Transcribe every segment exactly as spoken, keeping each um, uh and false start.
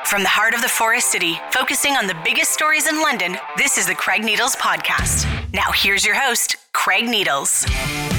From the heart of the Forest City, focusing on the biggest stories in London, this is the Craig Needles Podcast. Now here's your host, Craig Needles.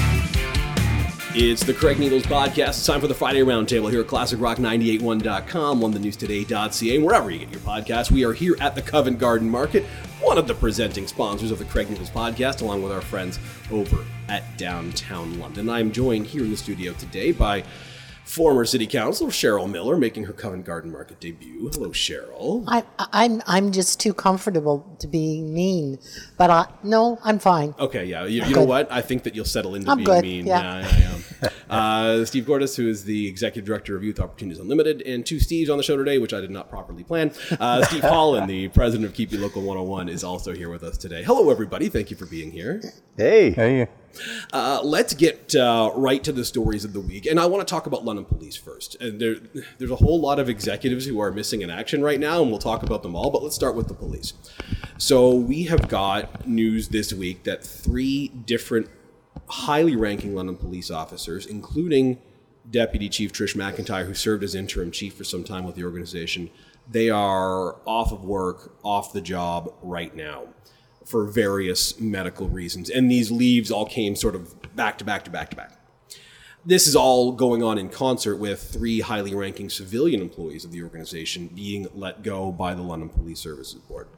It's the Craig Needles Podcast. It's time for the Friday Roundtable here at classic rock nine eight one dot com, london news today dot c a, and wherever you get your podcasts. We are here at the Covent Garden Market, one of the presenting sponsors of the Craig Needles Podcast, along with our friends over at Downtown London. I'm joined here in the studio today by former City Councilor Cheryl Miller, making her Covent Garden Market debut. Hello, Cheryl. I, I'm I'm just too comfortable to be mean, but I, no, I'm fine. Okay, yeah. You, you know what? I think that you'll settle into I'm being good, mean. yeah. yeah, yeah, yeah. uh, Steve Gordis, who is the Executive Director of Youth Opportunities Unlimited, and two Steves on the show today, which I did not properly plan. Uh, Steve Holland, the President of Keep You Local one oh one, is also here with us today. Hello, everybody. Thank you for being here. Hey. Hey. Uh, let's get uh, right to the stories of the week. And I want to talk about London Police first. And there, there's a whole lot of executives who are missing in action right now, and we'll talk about them all. But let's start with the police. So we have got news this week that three different highly ranking London police officers, including Deputy Chief Trish McIntyre, who served as interim chief for some time with the organization, they are off of work, off the job right now, for various medical reasons. And these leaves all came sort of back to back to back to back. This is all going on in concert with three highly ranking civilian employees of the organization being let go by the London Police Services Board.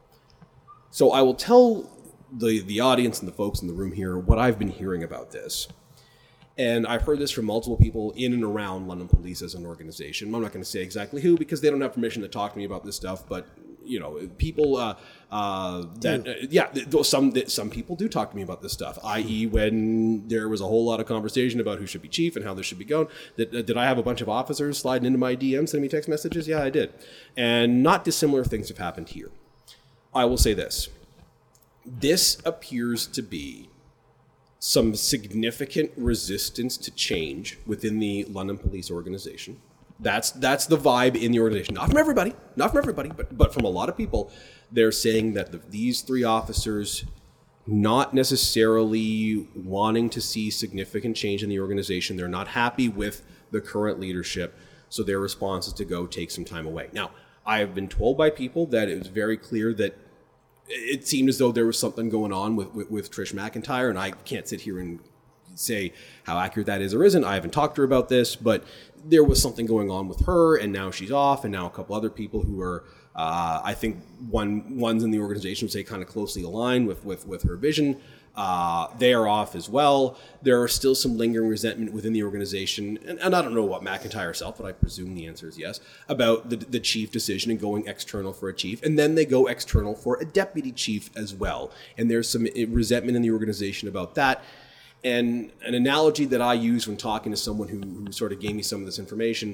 So I will tell the, the audience and the folks in the room here what I've been hearing about this. And I've heard this from multiple people in and around London Police as an organization. I'm not going to say exactly who because they don't have permission to talk to me about this stuff, but you know, people uh, uh, that, uh, yeah, some some people do talk to me about this stuff, that is when there was a whole lot of conversation about who should be chief and how this should be going. Did, did I have a bunch of officers sliding into my D Ms, sending me text messages? Yeah, I did. And not dissimilar things have happened here. I will say this. This appears to be some significant resistance to change within the London Police organization. That's that's the vibe in the organization. Not from everybody, not from everybody, but but from a lot of people. They're saying that the, these three officers not necessarily wanting to see significant change in the organization. They're not happy with the current leadership, so their response is to go take some time away. Now, I have been told by people that it was very clear that it seemed as though there was something going on with, with, with Trish McIntyre, and I can't sit here and say how accurate that is or isn't. I haven't talked to her about this, but there was something going on with her, and now she's off, and now a couple other people who are, uh, I think one one's in the organization would say kind of closely aligned with, with, with her vision. Uh, they are off as well. There are still some lingering resentment within the organization, and, and I don't know about McIntyre herself, but I presume the answer is yes, about the, the chief decision and going external for a chief, and then they go external for a deputy chief as well. And there's some resentment in the organization about that. And an analogy that I use when talking to someone who, who sort of gave me some of this information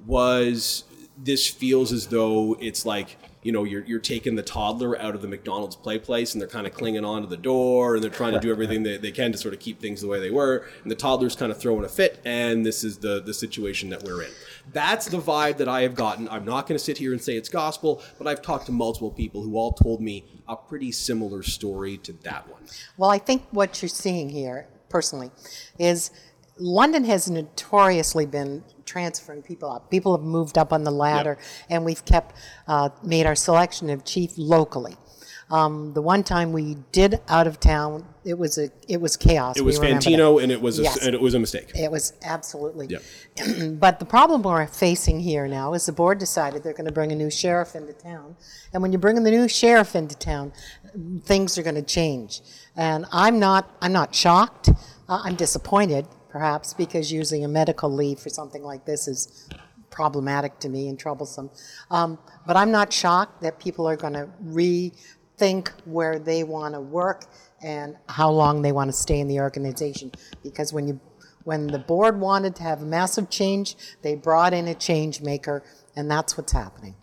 was this feels as though it's like, you know, you're you're taking the toddler out of the McDonald's play place and they're kind of clinging onto the door and they're trying to do everything they, they can to sort of keep things the way they were. And the toddler's kind of throwing a fit, and this is the, the situation that we're in. That's the vibe that I have gotten. I'm not going to sit here and say it's gospel, but I've talked to multiple people who all told me a pretty similar story to that one. Well, I think what you're seeing here, personally, is London has notoriously been transferring people up. People have moved up on the ladder, yep. And we've kept uh, made our selection of chief locally. Um, the one time we did out of town, it was a it was chaos. It was Fantino, and it was a, yes. and it was a mistake. It was absolutely. Yep. But the problem we're facing here now is the board decided they're going to bring a new sheriff into town, and when you're bringing the new sheriff into town, things are going to change. And I'm not I'm not shocked. Uh, I'm disappointed, perhaps, because using a medical leave for something like this is problematic to me and troublesome. Um, but I'm not shocked that people are going to rethink where they want to work and how long they want to stay in the organization. Because when you, when the board wanted to have a massive change, they brought in a change maker, and that's what's happening.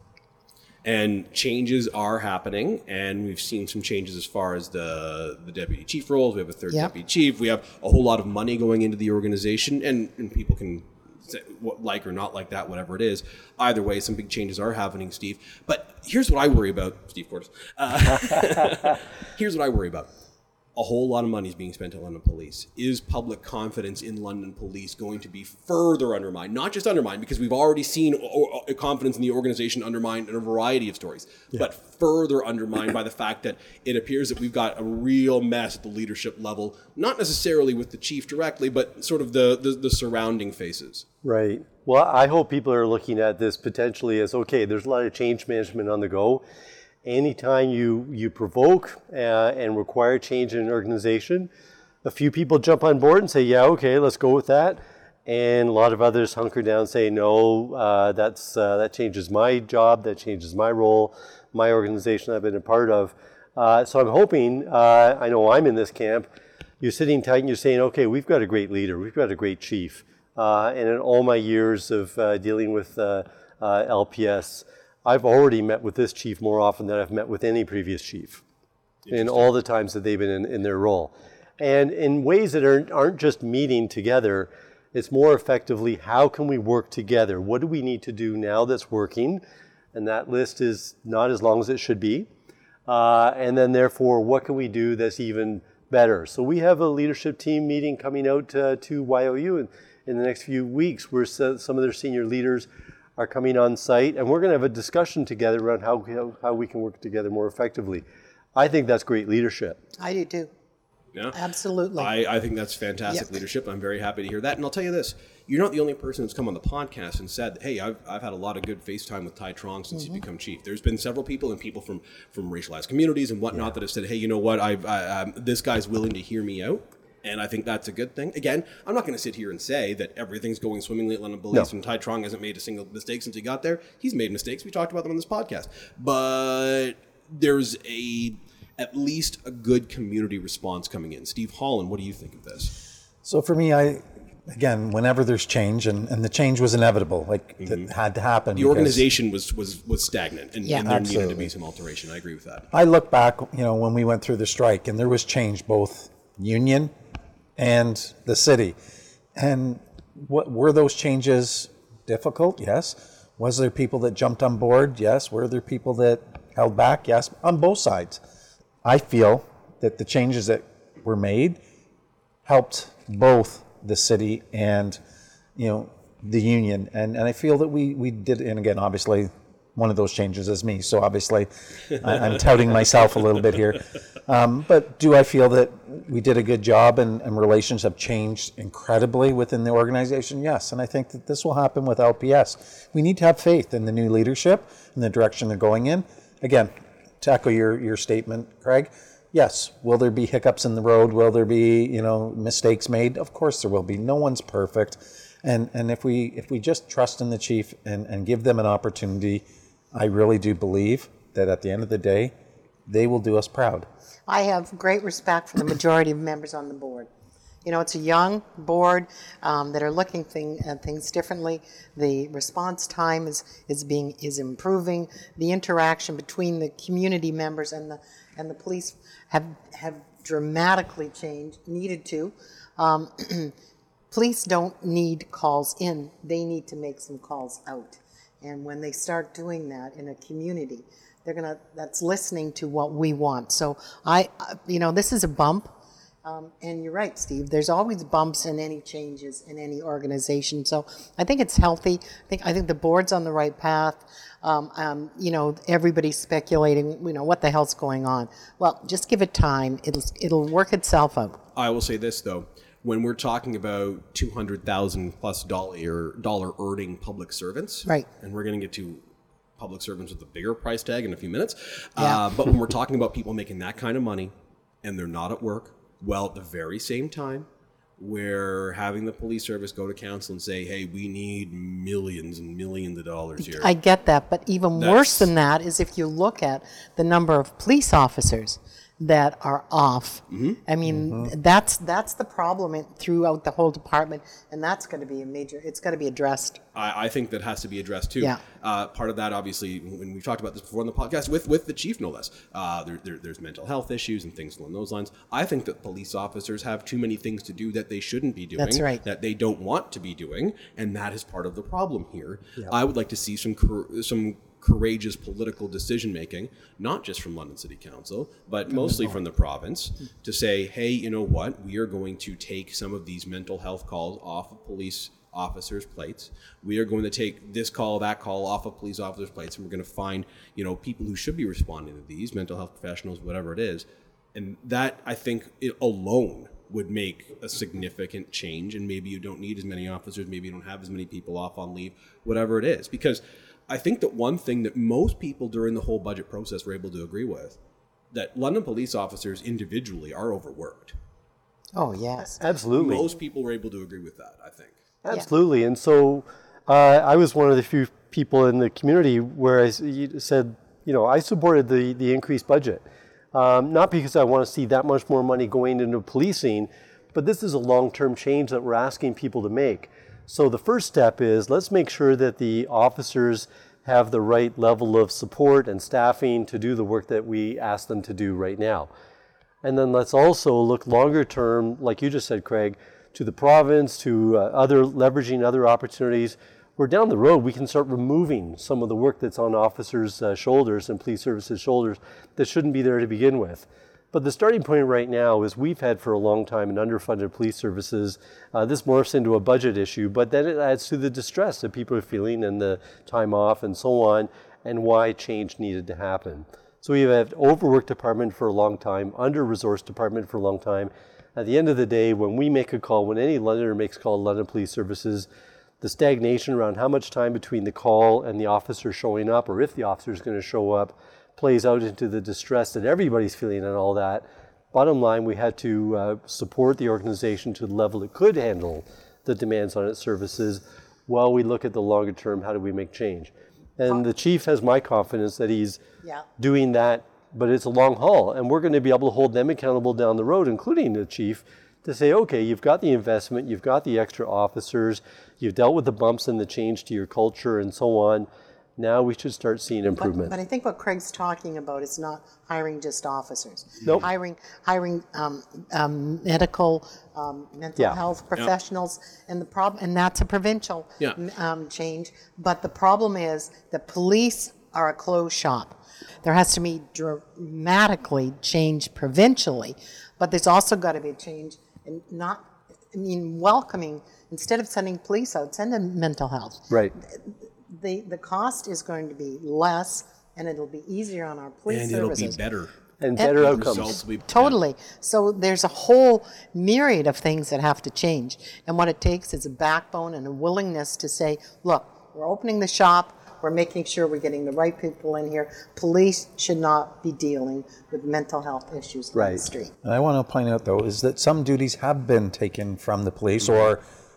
And changes are happening, and we've seen some changes as far as the, the deputy chief roles. We have a third yep. deputy chief. We have a whole lot of money going into the organization, and, and people can say what, like or not like that, whatever it is. Either way, some big changes are happening, Steve. But here's what I worry about, Steve Gordis. Uh, here's what I worry about. a whole lot of money is being spent on London Police. Is public confidence in London Police going to be further undermined? Not just undermined, because we've already seen o- o- confidence in the organization undermined in a variety of stories, yeah. but further undermined by the fact that it appears that we've got a real mess at the leadership level, not necessarily with the chief directly, but sort of the, the, the surrounding faces. Right. Well, I hope people are looking at this potentially as, okay, there's a lot of change management on the go. Anytime you, you provoke uh, and require change in an organization, a few people jump on board and say, yeah, okay, let's go with that. And a lot of others hunker down and say, no, uh, that's, uh, that changes my job, that changes my role, my organization I've been a part of. Uh, so I'm hoping, uh, I know I'm in this camp, you're sitting tight and you're saying, okay, we've got a great leader, we've got a great chief. Uh, and in all my years of uh, dealing with uh, uh, L P S, I've already met with this chief more often than I've met with any previous chief in all the times that they've been in, in their role. And in ways that aren't, aren't just meeting together, it's more effectively, how can we work together? What do we need to do now that's working? And that list is not as long as it should be. Uh, and then therefore, what can we do that's even better? So we have a leadership team meeting coming out uh, to Y O U in, in the next few weeks, where some of their senior leaders are coming on site, and we're going to have a discussion together around how, how how we can work together more effectively. I think that's great leadership. I do too. Yeah, absolutely. I, I think that's fantastic yep. leadership. I'm very happy to hear that. And I'll tell you this, you're not the only person who's come on the podcast and said, hey, I've, I've had a lot of good FaceTime with Ty Trong since mm-hmm. he's become chief. There's been several people and people from, from racialized communities and whatnot yeah. that have said, hey, you know what, I've, I, um, this guy's willing to hear me out. And I think that's a good thing. Again, I'm not going to sit here and say that everything's going swimmingly at London Police no. and Ty Trong hasn't made a single mistake since he got there. He's made mistakes. We talked about them on this podcast. But there's a at least a good community response coming in. Steve Holland, what do you think of this? So for me, I again, whenever there's change, and, and the change was inevitable, like mm-hmm. it had to happen. The organization was was was stagnant, and, yeah, and there absolutely. needed to be some alteration. I agree with that. I look back, you know, when we went through the strike, and there was change both union and the city. And what were those changes difficult? Yes. Was there people that jumped on board? Yes. Were there people that held back? Yes. On both sides. I feel that the changes that were made helped both the city and, you know, the union. And and I feel that we, we did, and again, obviously, one of those changes is me. So obviously, I, I'm touting myself a little bit here. Um, but do I feel that we did a good job and, and relations have changed incredibly within the organization? Yes. And I think that this will happen with L P S. We need to have faith in the new leadership and the direction they're going in. Again, to echo your, your statement, Craig, yes, will there be hiccups in the road? Will there be, you know, mistakes made? Of course there will be. No one's perfect. And and if we if we just trust in the chief and, and give them an opportunity, I really do believe that at the end of the day, they will do us proud. I have great respect for the majority of members on the board. You know, it's a young board um, that are looking thing, at things differently. The response time is is being is improving. The interaction between the community members and the and the police have have dramatically changed. Needed to. Um, police don't need calls in; they need to make some calls out. And when they start doing that in a community, they're gonna. That's listening to what we want. So I, you know, this is a bump. Um, and you're right, Steve. There's always bumps in any changes in any organization. So I think it's healthy. I think I think the board's on the right path. Um, um, you know, everybody's speculating. You know, what the hell's going on? Well, just give it time. It'll it'll work itself out. I will say this though: when we're talking about two hundred thousand plus dollar dollar earning public servants, right? And we're going to get to public servants with a bigger price tag in a few minutes. Yeah. Uh, but when we're talking about people making that kind of money and they're not at work. Well, at the very same time, we're having the police service go to council and say, hey, we need millions and millions of dollars here. I get that, but even That's, worse than that is if you look at the number of police officers that are off. Mm-hmm. I mean, mm-hmm. that's that's the problem in, throughout the whole department, and that's going to be a major, it's got to be addressed. I, I think that has to be addressed too. Yeah. Uh, part of that, obviously, when we've talked about this before on the podcast, with, with the chief no less, uh, there, there, there's mental health issues and things along those lines. I think that police officers have too many things to do that they shouldn't be doing. That's right. That they don't want to be doing, and that is part of the problem here. Yeah. I would like to see some some courageous political decision making, not just from London City Council, but mostly from the province, to say, hey, you know what, we are going to take some of these mental health calls off of police officers' plates. We are going to take this call, that call off of police officers' plates, and we're going to find, you know, people who should be responding to these, mental health professionals, whatever it is. And that, I think, it alone would make a significant change. And maybe you don't need as many officers, maybe you don't have as many people off on leave, whatever it is. Because I think that one thing that most people during the whole budget process were able to agree with, that London police officers individually are overworked. Oh, yes. Absolutely. Most people were able to agree with that, I think. Absolutely. And so uh, I was one of the few people in the community where I s- said, you know, I supported the, the increased budget. Um, not because I want to see that much more money going into policing, but this is a long-term change that we're asking people to make. So the first step is let's make sure that the officers have the right level of support and staffing to do the work that we ask them to do right now. And then let's also look longer term, like you just said, Craig, to the province, to uh, other leveraging other opportunities, where down the road we can start removing some of the work that's on officers' uh, shoulders and police services' shoulders that shouldn't be there to begin with. But the starting point right now is we've had for a long time an underfunded police services. Uh, this morphs into a budget issue, but then it adds to the distress that people are feeling and the time off and so on, and why change needed to happen. So we've had overworked department for a long time, under-resourced department for a long time. At the end of the day, when we make a call, when any Londoner makes a call to London Police Services, the stagnation around how much time between the call and the officer showing up, or if the officer is going to show up, plays out into the distress that everybody's feeling and all that. Bottom line, we had to uh, support the organization to the level it could handle the demands on its services while we look at the longer term, how do we make change? And the chief has my confidence that he's Yeah. doing that, but it's a long haul, and we're going to be able to hold them accountable down the road, including the chief, to say, okay, you've got the investment, you've got the extra officers, you've dealt with the bumps and the change to your culture and so on. Now we should start seeing improvement. But, but I think what Craig's talking about is not hiring just officers. Nope. Hiring, hiring um, um, medical, um, mental Yeah. health professionals, and the problem, and that's a provincial Yeah. um, change. But the problem is that police are a closed shop. There has to be dramatically change provincially, but there's also got to be a change in not, I mean, welcoming, instead of sending police out, send them mental health. Right. The, the cost is going to be less, and it'll be easier on our police And services. it'll be better. And better outcomes. Results will be Totally. So there's a whole myriad of things that have to change. And what it takes is a backbone and a willingness to say, look, we're opening the shop, we're making sure we're getting the right people in here. Police should not be dealing with mental health issues on the Right. street. And I want to point out, though, is that some duties have been taken from the police or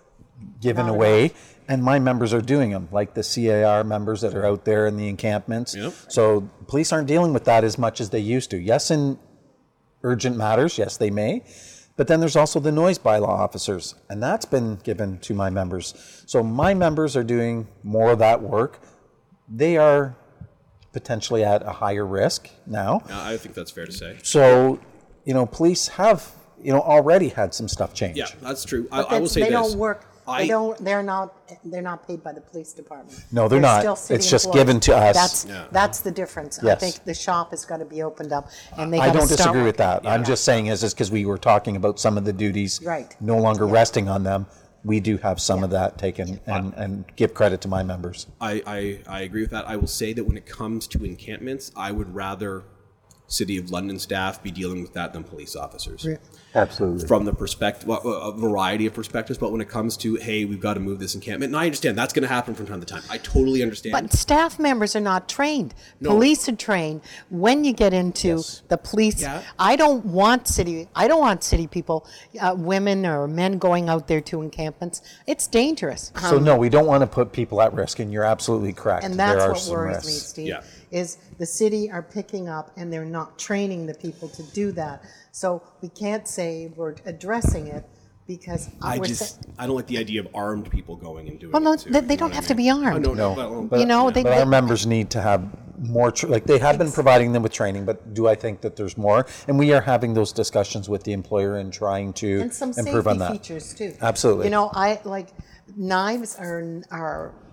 given Not away, and my members are doing them, like the C A R members that are out there in the encampments. Yep. So police aren't dealing with that as much as they used to. Yes, in urgent matters, yes, they may. But then there's also the noise bylaw officers, and that's been given to my members. So my members are doing more of that work. They are potentially at a higher risk now. Uh, I think that's fair to say. So, you know, police have, you know, already had some stuff change. Yeah, that's true. I, But I will say they this. don't work. I, They don't. They're not. They're not paid by the police department. No, they're not. Still city It's just employees. given to us. That's Yeah. that's the difference. I Yes. think the shop has got to be opened up, and they. I gotta don't start disagree working. with that. I'm just saying is is because we were talking about some of the duties Right. no longer resting on them. We do have some of that taken, and, and give credit to my members. I, I, I agree with that. I will say that when it comes to encampments, I would rather City of London staff be dealing with that than police officers. Absolutely. From the perspective, well, a variety of perspectives, but when it comes to, hey, we've got to move this encampment, and I understand that's going to happen from time to time. I totally understand. But staff members are not trained. No. Police are trained. When you get into Yes. the police, Yeah. I don't want city. I don't want city people, uh, women or men going out there to encampments. It's dangerous. So no, we don't want to put people at risk, and you're absolutely correct. And there that's are what some worries me, risks. Steve, Yeah. is the city are picking up and they're not training the people to do that. So we can't say we're addressing it because I we're just, sa- I don't like the idea of armed people going and doing well, no, it too, they, you they know don't what I have to mean? be Oh, armed. no, No, no, but, You know, they- but they- our members need to have more, tr- like they have been providing them with training, but do I think that there's more? And we are having those discussions with the employer and trying to And some improve on safety that. features too. Absolutely. You know, I like knives are are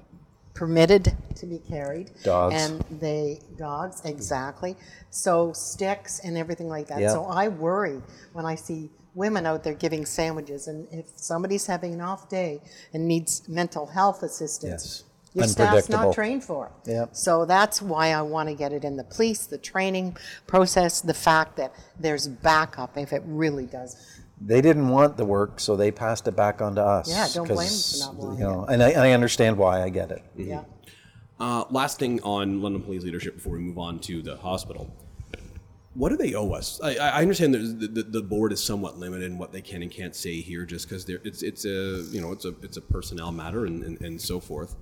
permitted to be carried. Dogs. And they, dogs, exactly. So sticks and everything like that. Yeah. So I worry when I see women out there giving sandwiches, and if somebody's having an off day and needs mental health assistance, Yes. your staff's not Unpredictable. trained for it. Yep. So that's why I want to get it in the police, the training process, the fact that there's backup if it really does. They didn't want the work, so they passed it back onto us. Yeah, don't blame them 'cause, for not wanting you know, And I, I understand why. I get it. Yeah. Uh, last thing on London Police leadership before we move on to the hospital. What do they owe us? I, I understand that the, the, the board is somewhat limited in what they can and can't say here, just because it's it's a you know it's a it's a personnel matter and, and, and so forth.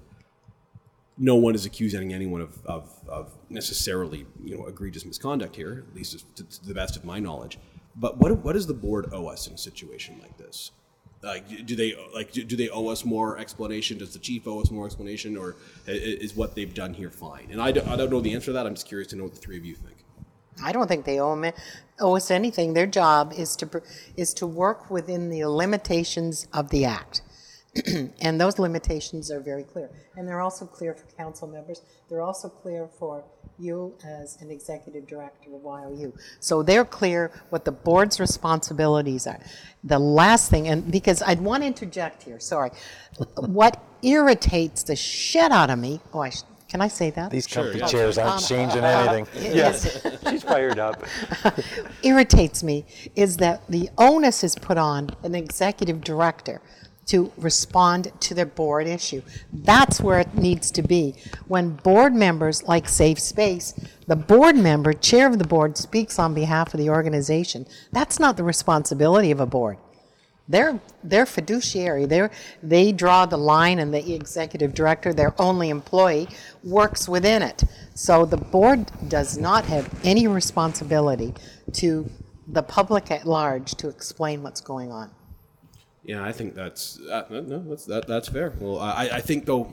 No one is accusing anyone of, of, of necessarily you know egregious misconduct here, at least to, to the best of my knowledge. But what what does the board owe us in a situation like this? Like, do they like do they owe us more explanation? Does the chief owe us more explanation, or is what they've done here fine? And I don't, I don't know the answer to that. I'm just curious to know what the three of you think. I don't think they owe, me, owe us anything. Their job is to pr- is to work within the limitations of the Act. And those limitations are very clear. And they're also clear for council members. They're also clear for you as an executive director of Y O U. So they're clear what the board's responsibilities are. The last thing, and because I'd want to interject here, sorry, what irritates the shit out of me, oh, I sh- can I say that? These comfy yeah. chairs aren't changing anything. Yes. She's fired up. Irritates me is that the onus is put on an executive director to respond to the board issue. That's where it needs to be. When board members, like Safe Space, the board member, chair of the board, speaks on behalf of the organization, that's not the responsibility of a board. They're, they're fiduciary. They're, they draw the line, and the executive director, their only employee, works within it. So the board does not have any responsibility to the public at large to explain what's going on. Yeah, I think that's uh, no, that's that, that's fair. Well, I, I think though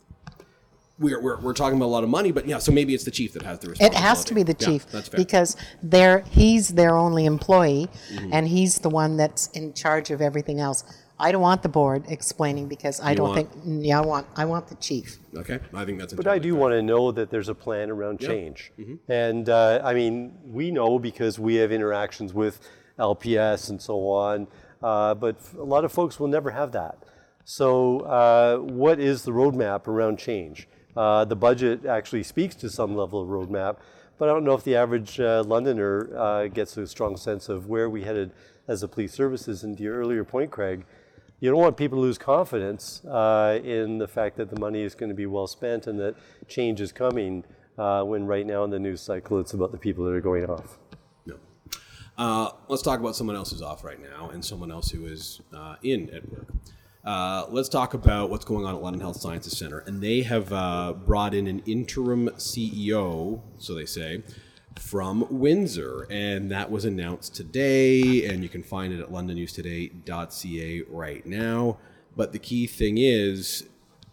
we're, we're we're talking about a lot of money, but yeah, so maybe it's the chief that has the It responsibility. has to be the Yeah, chief that's fair. because they're, he's their only employee, and he's the one that's in charge of everything else. I don't want the board explaining because I You don't want- think. Yeah, I want I want the chief. Okay, I think that's. But I entirely do fair. want to know that there's a plan around change. And uh, I mean, we know because we have interactions with L P S and so on, uh, but f- a lot of folks will never have that. So uh, what is the roadmap around change? Uh, the budget actually speaks to some level of roadmap, but I don't know if the average uh, Londoner uh, gets a strong sense of where we headed as a police services. And to your earlier point, Craig, you don't want people to lose confidence uh, in the fact that the money is going to be well spent and that change is coming uh, when right now in the news cycle it's about the people that are going off. No. Uh, let's talk about someone else who's off right now and someone else who is uh, in at work. Uh, let's talk about what's going on at London Health Sciences Centre. And they have uh, brought in an interim C E O, so they say, from Windsor. And that was announced today, and you can find it at london news today dot c a right now. But the key thing is,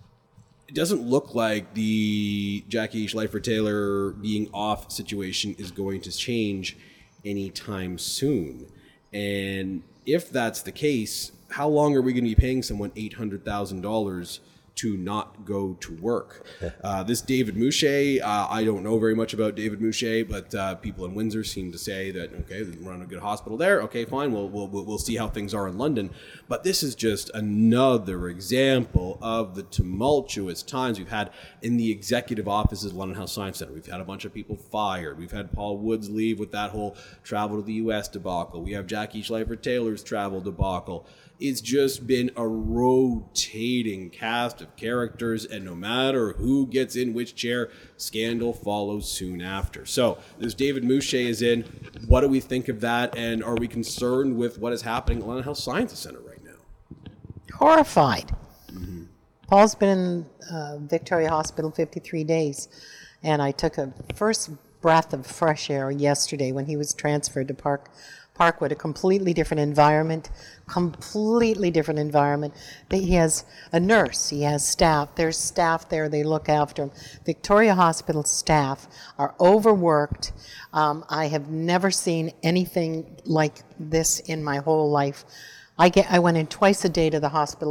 it doesn't look like the Jackie Schleifer-Taylor being off situation is going to change anytime soon. And if that's the case, how long are we going to be paying someone eight hundred thousand dollars to not go to work? Uh, this David Mouche, uh, I don't know very much about David Mouche, but uh, people in Windsor seem to say that, okay, we run a good hospital there. Okay, fine. We'll, we'll, we'll see how things are in London. But this is just another example of the tumultuous times we've had in the executive offices of London Health Science Centre. We've had a bunch of people fired. We've had Paul Woods leave with that whole travel to the U S debacle. We have Jackie Schleifer-Taylor's travel debacle. It's just been a rotating cast of characters, and no matter who gets in which chair, scandal follows soon after. So this David Mouche is in. What do we think of that, and are we concerned with what is happening at London Health Sciences Centre right now? Horrified. Mm-hmm. Paul's been in uh, Victoria Hospital fifty-three days, and I took a first breath of fresh air yesterday when he was transferred to Park. Parkwood, a completely different environment, completely different environment. He has a nurse, he has staff, there's staff there, they look after him. Victoria Hospital staff are overworked. Um, I have never seen anything like this in my whole life. I get, I went in twice a day to the hospital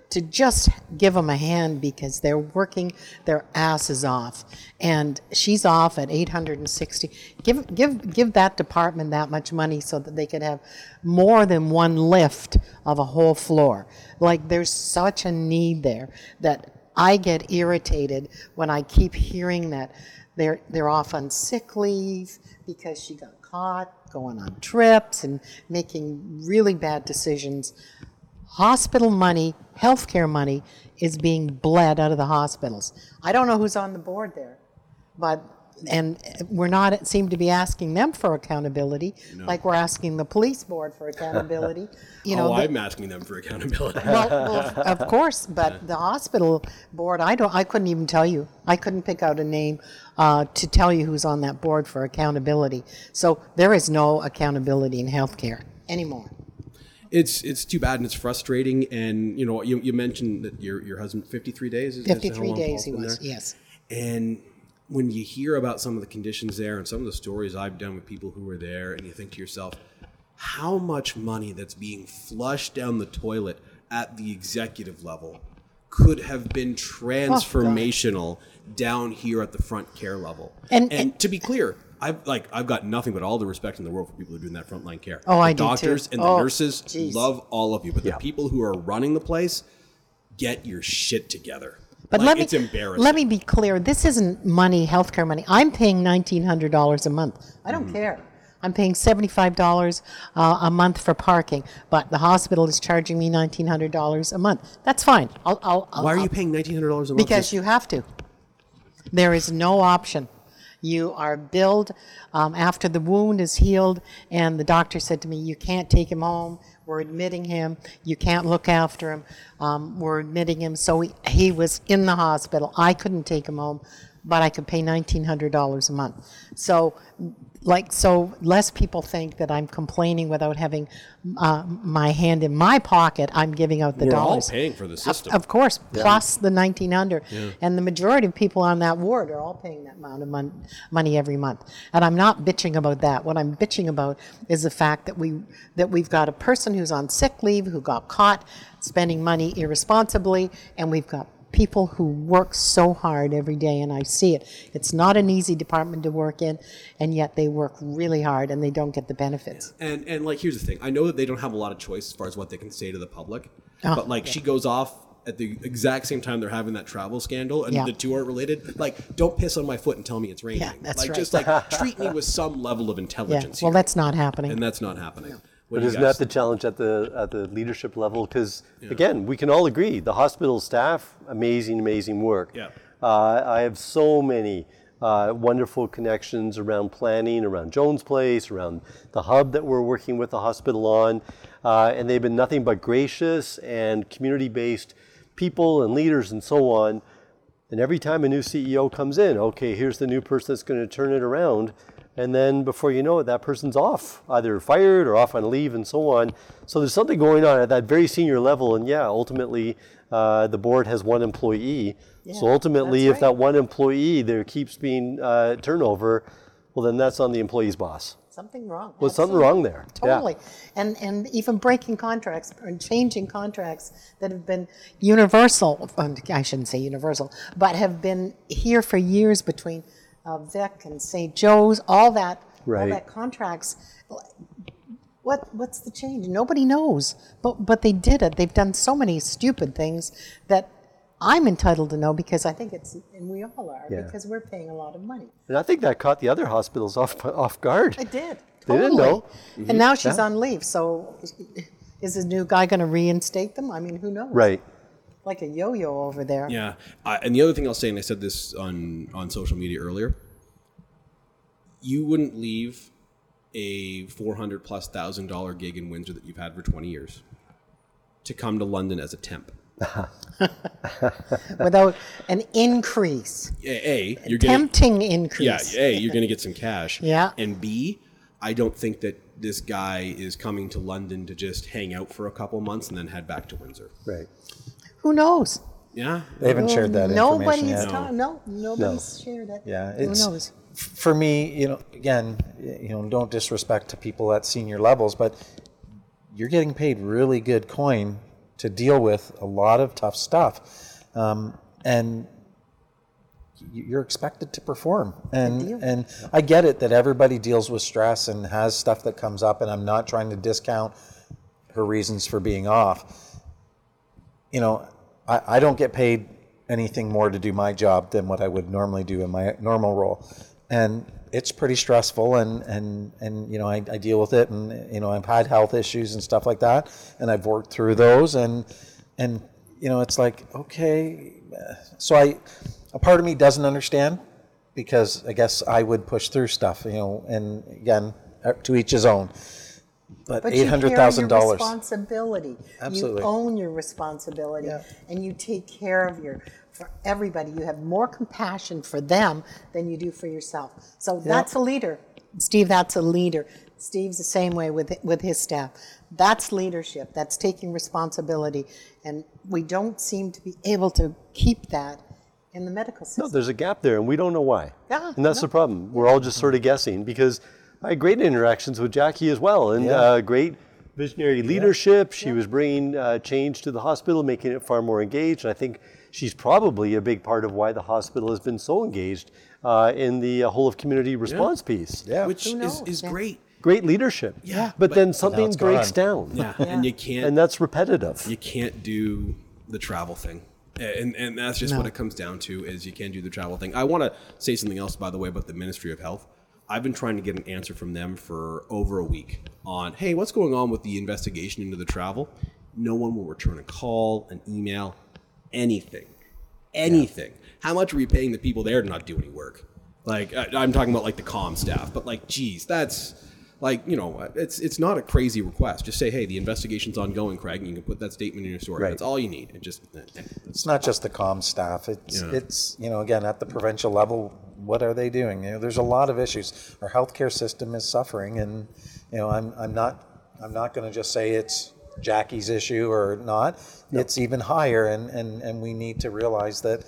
to just give them a hand because they're working their asses off. And she's off at eight hundred sixty. Give, give, give that department that much money so that they could have more than one lift of a whole floor. Like, there's such a need there that I get irritated when I keep hearing that they're, they're off on sick leave because she got caught going on trips and making really bad decisions. Hospital money, healthcare money, is being bled out of the hospitals. I don't know who's on the board there, but and we're not seem to be asking them for accountability, no. like we're asking the police board for accountability. You know, oh, the, I'm asking them for accountability. well, well, of course, but yeah. the hospital board, I don't. I couldn't even tell you. I couldn't pick out a name uh, to tell you who's on that board for accountability. So there is no accountability in healthcare anymore. It's it's too bad and it's frustrating. And you know, you, you mentioned that your your husband fifty-three days. Is fifty-three days he was. There? Yes. And when you hear about some of the conditions there and some of the stories I've done with people who were there, and you think to yourself, how much money that's being flushed down the toilet at the executive level could have been transformational oh, down here at the front care level. And, and, and to be clear, I've like I've got nothing but all the respect in the world for people who are doing that frontline care. Oh, the I doctors do too. and oh, the nurses geez. love all of you, but yeah. the people who are running the place, get your shit together. But like, let me, it's embarrassing. Let me be clear. This isn't money, healthcare money. I'm paying nineteen hundred dollars a month. I don't mm-hmm. care. I'm paying seventy-five dollars uh, a month for parking, but the hospital is charging me nineteen hundred dollars a month. That's fine. I'll, I'll, I'll, Why are I'll, you paying nineteen hundred dollars a month? Because you have to. There is no option. You are billed um, after the wound is healed, and the doctor said to me, you can't take him home. We're admitting him. You can't look after him. Um, we're admitting him. So he, he was in the hospital. I couldn't take him home, but I could pay nineteen hundred dollars a month. So, like, so less people think that I'm complaining without having uh, my hand in my pocket. I'm giving out the We're dollars. all paying for the system. Of, of course, yeah. plus the nineteen hundred. Yeah. And the majority of people on that ward are all paying that amount of mon- money every month. And I'm not bitching about that. What I'm bitching about is the fact that we that we've got a person who's on sick leave who got caught spending money irresponsibly, and we've got people who work so hard every day, and I see it. It's not an easy department to work in, and yet they work really hard and they don't get the benefits. And and like, here's the thing. I know that they don't have a lot of choice as far as what they can say to the public, Oh, but like yeah. she goes off at the exact same time they're having that travel scandal, and Yeah. the two aren't related. Like, don't piss on my foot and tell me it's raining. Yeah, that's like, right. just like treat me with some level of Yeah, intelligence. well, here. that's not happening. and that's not happening. What But do you isn't guys that the challenge at the at the leadership level? Because again, we can all agree the hospital staff, amazing, amazing work. Yeah. Uh, I have so many uh, wonderful connections around planning, around Jones Place, around the hub that we're working with the hospital on, uh, and they've been nothing but gracious and community-based people and leaders and so on. And every time a new C E O comes in, okay, here's the new person that's going to turn it around. And then before you know it, that person's off, either fired or off on leave and so on. So there's something going on at that very senior level. And yeah, ultimately, uh, the board has one employee. Yeah, so ultimately, that's if right. that one employee there keeps being uh, turnover, well, then that's on the employee's boss. Something wrong. Well, something Absolutely. wrong there. Yeah. Totally. And and even breaking contracts and changing contracts that have been universal, I shouldn't say universal, but have been here for years between uh, Vic and Saint Joe's, all that, Right. all that contracts. What what's the change? Nobody knows. But but they did it. They've done so many stupid things that I'm entitled to know because I think it's, and we all are, Yeah. because we're paying a lot of money. And I think that caught the other hospitals off off guard. I did. They didn't Totally. know. And now she's Yeah. on leave, so is this new guy going to reinstate them? I mean, who knows? Right. Like a yo-yo over there. Yeah, uh, and the other thing I'll say, and I said this on, on social media earlier, you wouldn't leave a four hundred plus thousand dollar gig in Windsor that you've had for twenty years to come to London as a temp. Without an increase. A, a you're getting Tempting increase. yeah, A, you're going to get some cash. Yeah. And B, I don't think that this guy is coming to London to just hang out for a couple months and then head back to Windsor. Right. Who knows? Yeah. They haven't shared that information Nobody's yet. ta- no, nobody's shared it. Yeah, Who it's, knows? for me, you know, again, you know, don't disrespect to people at senior levels, but you're getting paid really good coin to deal with a lot of tough stuff, um, and you're expected to perform. And and I get it that everybody deals with stress and has stuff that comes up, and I'm not trying to discount her reasons for being off. You know, I, I don't get paid anything more to do my job than what I would normally do in my normal role. And it's pretty stressful, and, and, and you know, I, I deal with it, and, you know, I've had health issues and stuff like that, and I've worked through those, and, and you know, it's like, okay, so I, a part of me doesn't understand, because I guess I would push through stuff, you know, and again, to each his own. But, But eight hundred thousand you carry your dollars. responsibility. Absolutely. You own your responsibility, Yeah. and you take care of your for everybody. You have more compassion for them than you do for yourself. So that's a leader, Steve. That's a leader. Steve's the same way with with his staff. That's leadership. That's taking responsibility, and we don't seem to be able to keep that in the medical system. No, there's a gap there, and we don't know why. Yeah, and that's no. the problem. We're all just sort of guessing, because I had great interactions with Jackie as well, and Yeah. uh, great visionary leadership. She was bringing uh, change to the hospital, making it far more engaged. And I think she's probably a big part of why the hospital has been so engaged uh, in the uh, whole of community response piece. Yeah. Which Who is, knows? is Yeah. great. Great leadership. Yeah, But, but- then something it's breaks gone. down. Yeah, and you can't. And that's repetitive. you can't do the travel thing. And, and that's just No. what it comes down to, is you can't do the travel thing. I want to say something else, by the way, about the Ministry of Health. I've been trying to get an answer from them for over a week on, hey, what's going on with the investigation into the travel? No one will return a call, an email, anything. Anything. How much are we paying the people there to not do any work? Like, I, I'm talking about like the comm staff, but like, geez, that's like, you know, it's it's not a crazy request. Just say, hey, the investigation's ongoing, Craig, and you can put that statement in your story. Right. That's all you need. And just, It's not just the comm staff. It's Yeah. it's you know, again, at the provincial level, what are they doing? You know, there's a lot of issues. Our healthcare system is suffering, and you know, I'm I'm not I'm not going to just say it's Jackie's issue or not. It's even higher, and, and and we need to realize that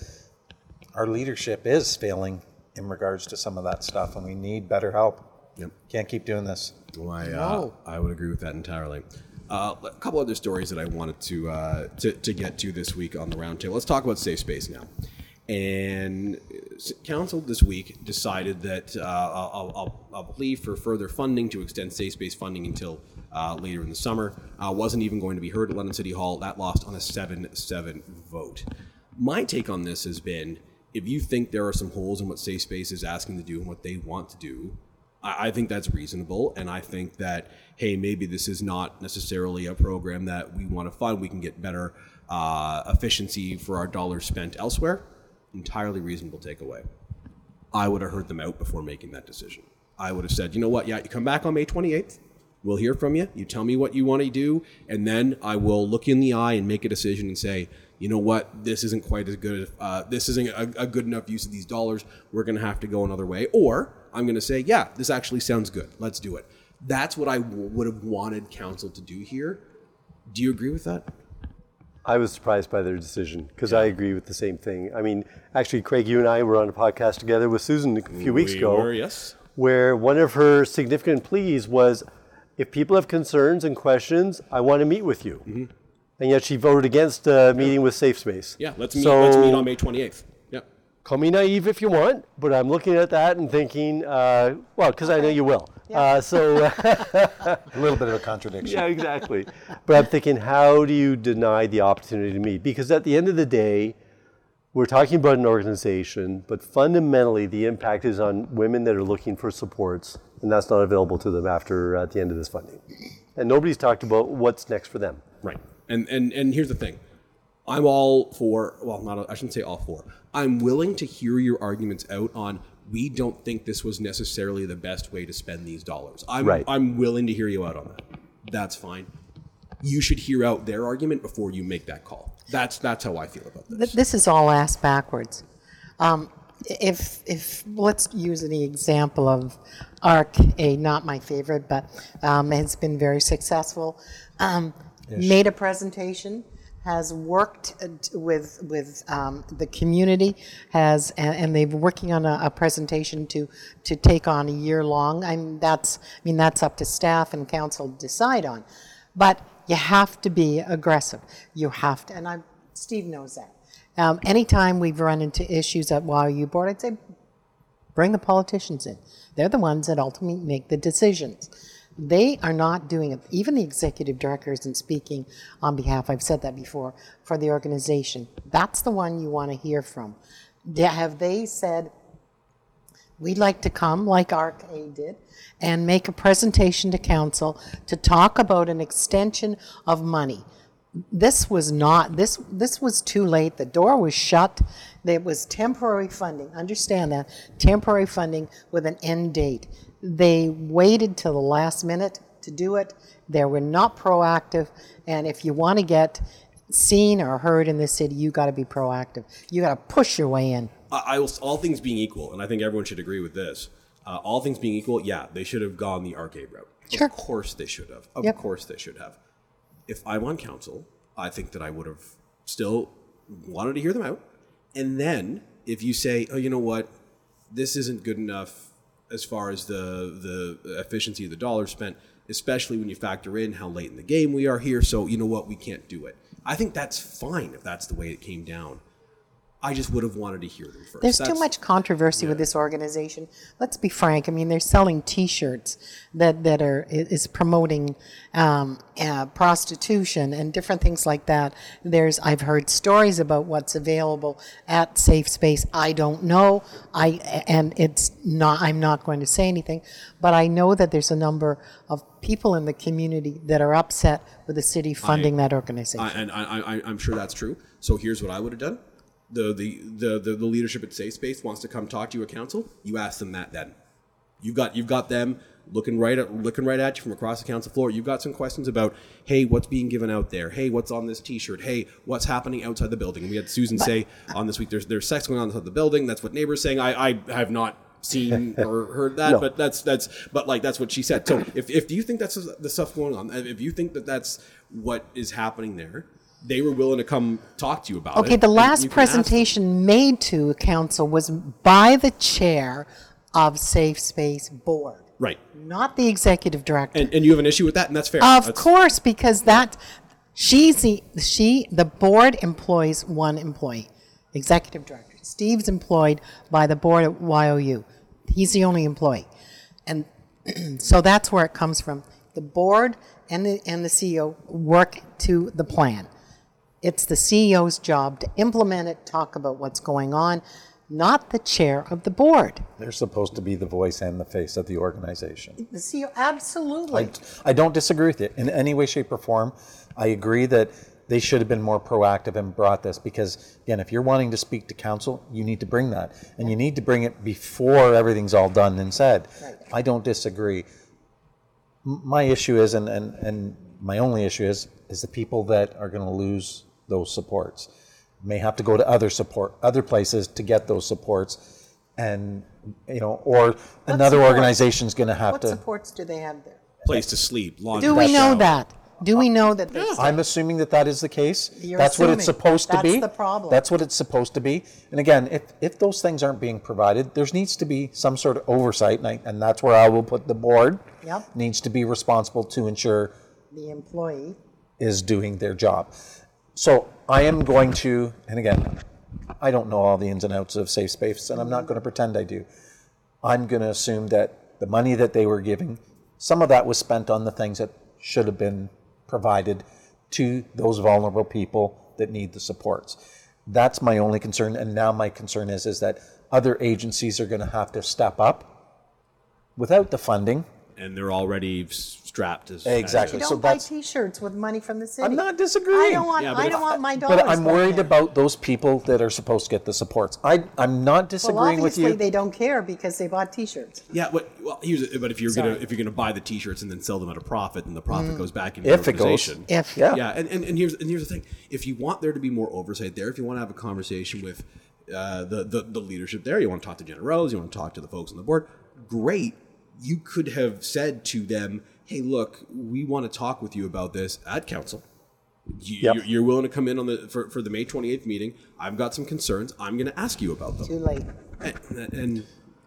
our leadership is failing in regards to some of that stuff, and we need better help. Yep. Can't keep doing this. Well, I, uh, No. I would agree with that entirely. Uh, a couple other stories that I wanted to, uh, to to get to this week on the roundtable. Let's talk about Safe Space now. And council this week decided that uh, I'll, I'll, I'll plea for further funding to extend Safe Space funding until uh, later in the summer. Uh, wasn't even going to be heard at London City Hall. That lost on a seven seven vote. My take on this has been, if you think there are some holes in what Safe Space is asking to do and what they want to do, I, I think that's reasonable. And I think that, hey, maybe this is not necessarily a program that we want to fund. We can get better uh, efficiency for our dollars spent elsewhere. Entirely reasonable takeaway. I would have heard them out before making that decision. I would have said, you know what, yeah, you come back on May twenty-eighth. We'll hear from you. You tell me what you want to do, and then I will look in the eye and make a decision and say, you know what, this isn't quite as good. Uh, this isn't a, a good enough use of these dollars. We're going to have to go another way. Or I'm going to say, yeah, this actually sounds good. Let's do it. That's what I w- would have wanted council to do here. Do you agree with that? I was surprised by their decision, because I agree with the same thing. I mean, actually, Craig, you and I were on a podcast together with Susan a few weeks We ago, were, yes. where one of her significant pleas was, if people have concerns and questions, I want to meet with you. Mm-hmm. And yet she voted against uh, meeting with Safe Space. Yeah, let's meet. So, let's meet on May twenty-eighth. Yeah. call me naive if you want, but I'm looking at that and thinking, uh, well, because I know you will. Uh, so, A little bit of a contradiction. yeah, exactly. But I'm thinking, how do you deny the opportunity to meet? Because at the end of the day, we're talking about an organization, but fundamentally the impact is on women that are looking for supports, and that's not available to them after uh, the end of this funding. And nobody's talked about what's next for them. Right. And and and here's the thing. I'm all for, well, not, I shouldn't say all for. I'm willing to hear your arguments out on, we don't think this was necessarily the best way to spend these dollars. I'm, Right. I'm willing to hear you out on that. That's fine. You should hear out their argument before you make that call. That's that's how I feel about this. Th- This is all asked backwards. Um, if, if, let's use the example of ARC, a not my favorite, but um, has been very successful. Um, made a presentation, has worked uh, t- with with um, the community, has and, and they're working on a, a presentation to to take on a year long. I mean that's I mean that's up to staff and council to decide on, but You have to be aggressive. You have to, and I, Steve knows that. Um, anytime we've run into issues at Y O U board, I'd say, bring the politicians in. They're the ones that ultimately make the decisions. They are not doing it. Even the executive director isn't speaking on behalf, I've said that before, for the organization. That's the one you want to hear from. Have they said, we'd like to come, like A R C A did, and make a presentation to council to talk about an extension of money? This was not, this this was too late. The door was shut. It was temporary funding. Understand that. Temporary funding with an end date. They waited till the last minute to do it. They were not proactive. And if you want to get seen or heard in this city, you got to be proactive. You got to push your way in. I, I will, all things being equal, and I think everyone should agree with this. Uh, all things being equal, yeah, they should have gone the arcade route. Sure. Of course they should have. Of Yep. course they should have. If I'm on council, I think that I would have still wanted to hear them out. And then if you say, oh, you know what, this isn't good enough as far as the, the efficiency of the dollar spent, especially when you factor in how late in the game we are here. So, you know what, we can't do it. I think that's fine if that's the way it came down. I just would have wanted to hear them first. There's That's, too much controversy with this organization. Let's be frank. I mean, they're selling T-shirts that that are is promoting um, uh, prostitution and different things like that. There's I've heard stories about what's available at Safe Space. I don't know. I and it's not. I'm not going to say anything, but I know that there's a number of people in the community that are upset with the city funding I, that organization. I, and I, I, I'm sure that's true. So here's what I would have done. The, the, the, the, the leadership at Safe Space wants to come talk to you at council, you ask them that then. You've got you've got them looking right at looking right at you from across the council floor. You've got some questions about, hey, what's being given out there? Hey, what's on this T-shirt? Hey, what's happening outside the building? And we had Susan but, say on this week, there's there's sex going on outside the building. That's what neighbors saying. I, I have not seen or heard that, no. but that's that's but like that's what she said. So if if you think that's the stuff going on, if you think that that's what is happening there, they were willing to come talk to you about okay, it. Okay, the last presentation made to council was by the chair of Safe Space Board. Right. Not the executive director. And, and you have an issue with that, and that's fair. Of that's, course, because that she's the she the board employs one employee, executive director. Steve's employed by the board at Y O U. He's the only employee, and so that's where it comes from. The board and the and the C E O work to the plan. It's the C E O's job to implement it, talk about what's going on, not the chair of the board. They're supposed to be the voice and the face of the organization. The C E O, absolutely. I, I don't disagree with it in any way, shape, or form. I agree that they should have been more proactive and brought this because, again, if you're wanting to speak to council, you need to bring that. And you need to bring it before everything's all done and said. Right. I don't disagree. My issue is, and, and, and my only issue is, is the people that are going to lose those supports may have to go to other support, other places to get those supports, and you know, or what another support? Organization's going to have what to. What supports do they have there? Place to sleep, laundry. Do we know that? Do we know that? Yeah. I'm assuming that that is the case. You're That's assuming. what it's supposed to That's be. That's the problem. That's what it's supposed to be. And again, if if those things aren't being provided, there needs to be some sort of oversight, and, I, and that's where I will put the board. Yep. Needs to be responsible to ensure the employee is doing their job. So I am going to, and again, I don't know all the ins and outs of Safe Space, and I'm not going to pretend I do. I'm going to assume that the money that they were giving, some of that was spent on the things that should have been provided to those vulnerable people that need the supports. That's my only concern, and now my concern is, is that other agencies are going to have to step up without the funding. And they're already strapped as exactly. You don't so buy that's, T-shirts with money from the city. I'm not disagreeing. I don't want. Yeah, I if, don't want my dollars. But I'm worried there. about those people that are supposed to get the supports. I, I'm not disagreeing well, with you. obviously they don't care because they bought T-shirts. Yeah, but well, here's but if you're Sorry. gonna if you're gonna buy the T-shirts and then sell them at a profit, and the profit mm. goes back into if the organization. It goes. If yeah, yeah, and, and, and here's and here's the thing: if you want there to be more oversight there, if you want to have a conversation with uh, the, the the leadership there, you want to talk to Jenna Rose, you want to talk to the folks on the board, great. You could have said to them, hey, look, we want to talk with you about this at council. You, yep. you're, you're willing to come in on the for, for the May twenty-eighth meeting. I've got some concerns. I'm going to ask you about them. Too late. And, and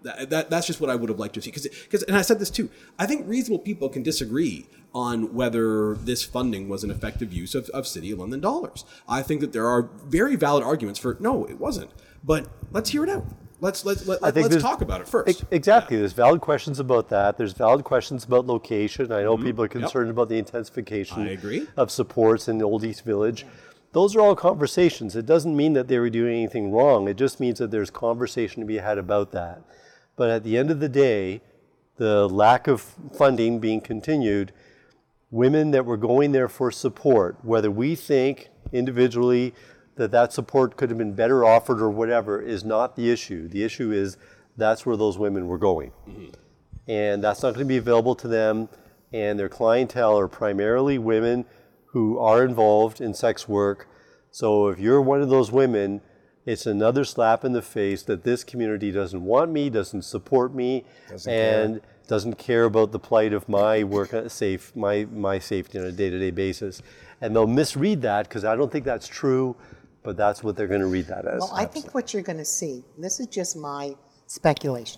That, that that's just what I would have liked to see. Because because and I said this too. I think reasonable people can disagree on whether this funding was an effective use of, of City of London dollars. I think that there are very valid arguments for no, it wasn't. But let's hear it out. Let's let's let, let, let's talk about it first. E- exactly. Yeah. There's valid questions about that. There's valid questions about location. I know mm-hmm. people are concerned yep. about the intensification I agree. of supports in the Old East Village. Those are all conversations. It doesn't mean that they were doing anything wrong. It just means that there's conversation to be had about that. But at the end of the day, the lack of funding being continued, women that were going there for support, whether we think individually that that support could have been better offered or whatever, is not the issue. The issue is that's where those women were going. Mm-hmm. And that's not going to be available to them. And their clientele are primarily women who are involved in sex work. So if you're one of those women, it's another slap in the face that this community doesn't want me, doesn't support me, doesn't and care. doesn't care about the plight of my work safe, my my safety on a day-to-day basis. And they'll misread that because I don't think that's true, but that's what they're going to read that as. Well, I think what you're going to see, this is just my speculation.